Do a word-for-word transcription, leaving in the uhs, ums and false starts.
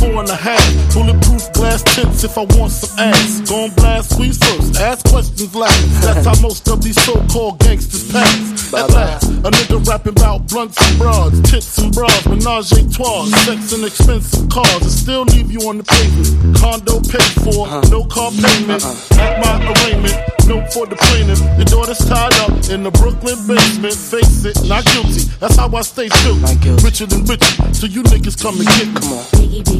four and a half. Bulletproof glass tips if I want some ass. Gon' blast squeeze first, ask questions last. That's how most of these so-called gangsters pass. At last, a nigga rapping about blunts and broads, tits and bras, menage a trois, sex and expensive cars, and still leave you on the pavement. Condo paid for, no car payment. At my arraignment, note for the plaintiff. Your daughter's tied up in the Brooklyn basement. Face it, not guilty. That's how I stay filthy. Richer than richer, so you niggas come and get me. Come on.